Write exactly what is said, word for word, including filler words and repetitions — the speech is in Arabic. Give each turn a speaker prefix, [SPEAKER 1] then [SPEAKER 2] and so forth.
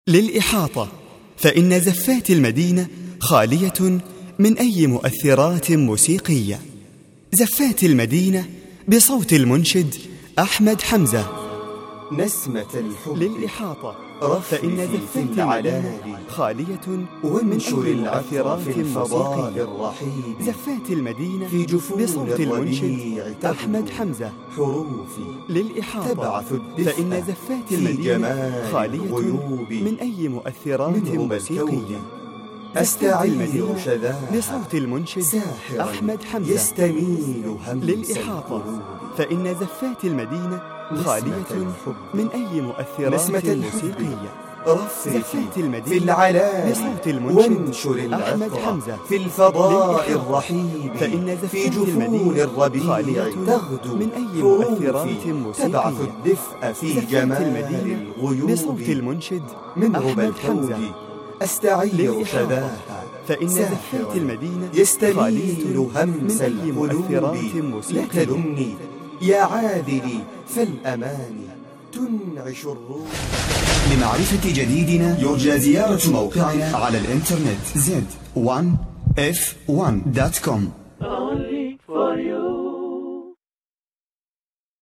[SPEAKER 1] للإحاطة، فإن زفات المدينة خالية من أي مؤثرات موسيقية. زفات المدينة بصوت المنشد أحمد حمزة.
[SPEAKER 2] نسمة الحب
[SPEAKER 1] للإحاطة،
[SPEAKER 2] فإن
[SPEAKER 1] زفات المدينة خالية من أي مؤثرات موسيقية.
[SPEAKER 2] الرحيب
[SPEAKER 1] زفات المدينة
[SPEAKER 2] في جفون
[SPEAKER 1] بصوت المنشد أحمد حمزة.
[SPEAKER 2] حروفي
[SPEAKER 1] للإحاطة،
[SPEAKER 2] تبعث الدفء
[SPEAKER 1] فإن زفات
[SPEAKER 2] في
[SPEAKER 1] المدينة
[SPEAKER 2] جمال
[SPEAKER 1] خالية
[SPEAKER 2] الغيوب
[SPEAKER 1] من أي مؤثرات
[SPEAKER 2] منه
[SPEAKER 1] موسيقية.
[SPEAKER 2] أستعيذ شذاها
[SPEAKER 1] بصوت المنشد
[SPEAKER 2] ساحرا
[SPEAKER 1] أحمد حمزة.
[SPEAKER 2] يستميل همس
[SPEAKER 1] للإحاطة،
[SPEAKER 2] القلوب.
[SPEAKER 1] فإن زفات المدينة خالية من أي مؤثرات
[SPEAKER 2] نسمة الحب
[SPEAKER 1] موسيقية.
[SPEAKER 2] رفرفي
[SPEAKER 1] زفات المدينة
[SPEAKER 2] في العلالي
[SPEAKER 1] بصوت المنشد
[SPEAKER 2] وانشر
[SPEAKER 1] أحمد
[SPEAKER 2] العطر
[SPEAKER 1] حمزة.
[SPEAKER 2] في الفضاء
[SPEAKER 1] للإحاطة،
[SPEAKER 2] الرحيب
[SPEAKER 1] فإن
[SPEAKER 2] في
[SPEAKER 1] زفات
[SPEAKER 2] جفون
[SPEAKER 1] المدينة
[SPEAKER 2] الربيع
[SPEAKER 1] خالية
[SPEAKER 2] تغدو
[SPEAKER 1] من أي
[SPEAKER 2] حروفي
[SPEAKER 1] مؤثرات موسيقية.
[SPEAKER 2] تبعث الدفء في
[SPEAKER 1] زفات
[SPEAKER 2] جمال
[SPEAKER 1] المدينة
[SPEAKER 2] الغيوب
[SPEAKER 1] بصوت المنشد
[SPEAKER 2] من ربى
[SPEAKER 1] أحمد حمزة.
[SPEAKER 2] الكون أستعير
[SPEAKER 1] للإحاطة،
[SPEAKER 2] شذاها
[SPEAKER 1] فإن
[SPEAKER 2] ساحرا
[SPEAKER 1] زفات المدينة
[SPEAKER 2] يستميل
[SPEAKER 1] خالية
[SPEAKER 2] همس
[SPEAKER 1] من أي مؤثرات
[SPEAKER 2] القلوب. لا
[SPEAKER 1] موسيقية.
[SPEAKER 2] تلمني يا عاذلي فالأماني تنعش الروح.
[SPEAKER 3] لمعرفة جديدنا يرجى زيارة موقعنا على الإنترنت زد وان اف وان دوت كوم.